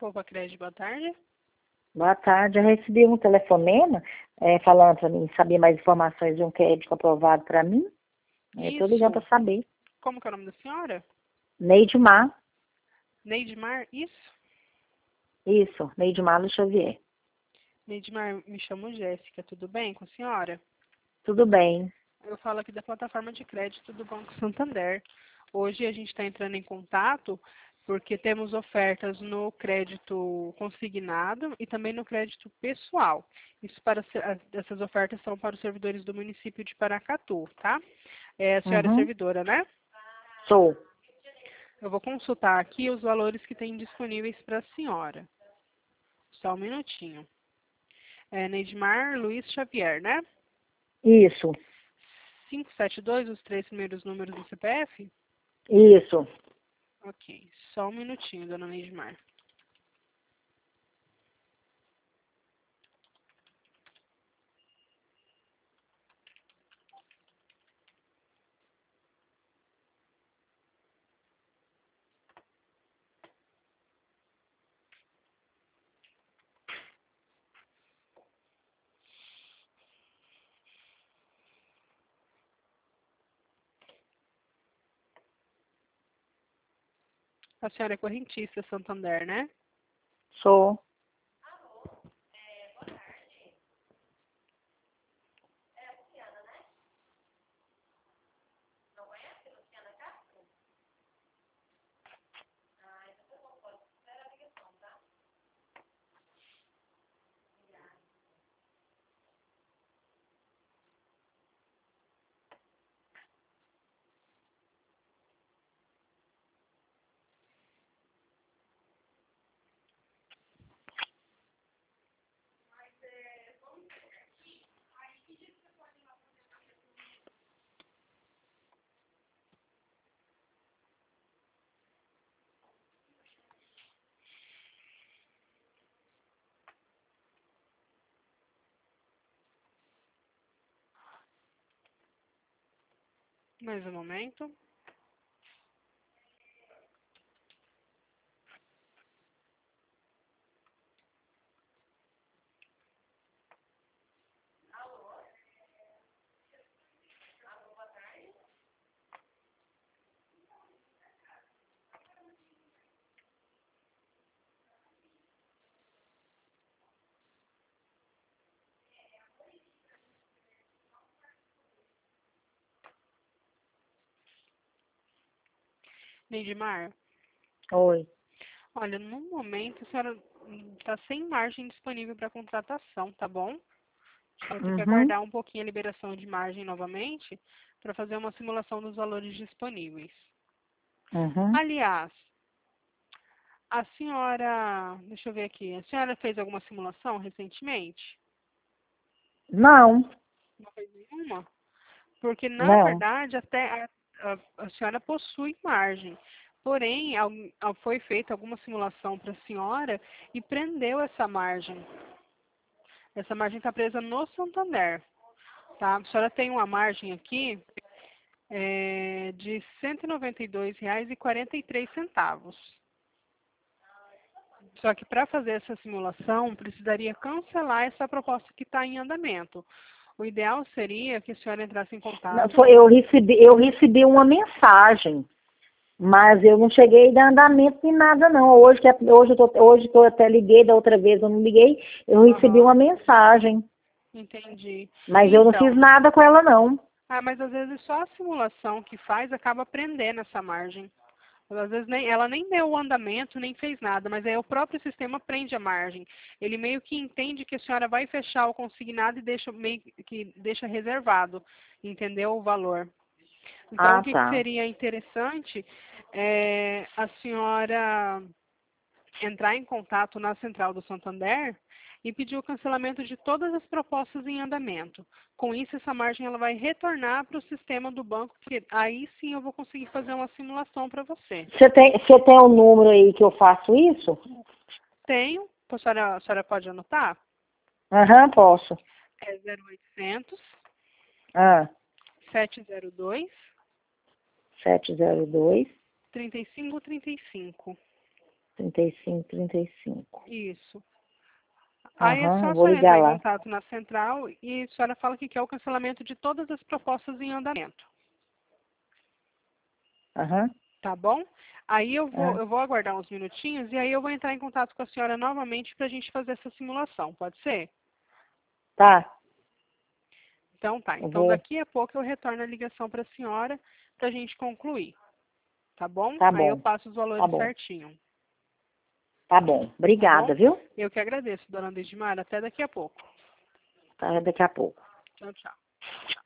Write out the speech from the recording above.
Poupa Crédito, boa tarde. Boa tarde, eu recebi um telefonema falando para mim saber mais informações de um crédito aprovado para mim. Estou ligando para saber. Como que é o nome da senhora? Neidmar. Neidmar, isso? Isso, Neidmar Lu Xavier. Neidmar, me chamo Jéssica, tudo bem com a senhora? Tudo bem. Eu falo aqui da plataforma de crédito do Banco Santander. Hoje a gente está entrando em contato porque temos ofertas no crédito consignado e também no crédito pessoal. Essas ofertas são para os servidores do município de Paracatu, tá? A senhora é servidora, né? Sou. Eu vou consultar aqui os valores que tem disponíveis para a senhora. Só um minutinho. Neidmar Luiz Xavier, né? Isso. 572, os 3 primeiros números do CPF? Isso. Ok, só um minutinho, dona Neidmar. A senhora é correntista Santander, né? Sou. Mais um momento. Neidmar, Oi. olha, no momento a senhora está sem margem disponível para contratação, tá bom? A senhora tem que aguardar um pouquinho a liberação de margem novamente para fazer uma simulação dos valores disponíveis. Aliás, a senhora, deixa eu ver aqui, a senhora fez alguma simulação recentemente? Não. Não fez nenhuma? Porque, na Não. verdade, até a senhora possui margem. Porém, foi feita alguma simulação para a senhora e prendeu essa margem. Essa margem está presa no Santander. Tá? A senhora tem uma margem aqui de R$ 192,43. Só que para fazer essa simulação, precisaria cancelar essa proposta que está em andamento. O ideal seria que a senhora entrasse em Não, contato. eu recebi uma mensagem, mas eu não cheguei a dar andamento nem nada, não. Hoje eu até liguei, da outra vez eu não liguei, eu recebi uma mensagem. Entendi. Mas Então, eu não fiz nada com ela, não. mas às vezes só a simulação que faz acaba prendendo essa margem. Às vezes ela nem deu o andamento, nem fez nada, mas aí o próprio sistema prende a margem. Ele meio que entende que a senhora vai fechar o consignado e meio que deixa reservado, entendeu? O valor. Então, o que Tá. seria interessante é a senhora entrar em contato na central do Santander e pedir o cancelamento de todas as propostas em andamento. Com isso, essa margem ela vai retornar para o sistema do banco, que aí sim eu vou conseguir fazer uma simulação para você. Você tem um número aí que eu faço isso? Tenho. A senhora pode anotar? Posso. É 0800 Ah, 702 702 3535. 35, 35. Isso. Aí é só a vou senhora ligar entrar em lá. contato na central e a senhora fala que quer o cancelamento de todas as propostas em andamento. Aham. Tá bom? Aí Ah, eu vou aguardar uns minutinhos e aí eu vou entrar em contato com a senhora novamente para a gente fazer essa simulação. Pode ser? tá, Então tá. eu Então vou. daqui a pouco eu retorno a ligação para a senhora para a gente concluir. Tá bom? Tá Aí eu bom, passo os tá valores bom, certinho. tá bom. Tá Obrigada, bom? viu? Eu que agradeço, dona Lidmar. Até daqui a pouco. Tá, daqui a pouco. Tchau, tchau.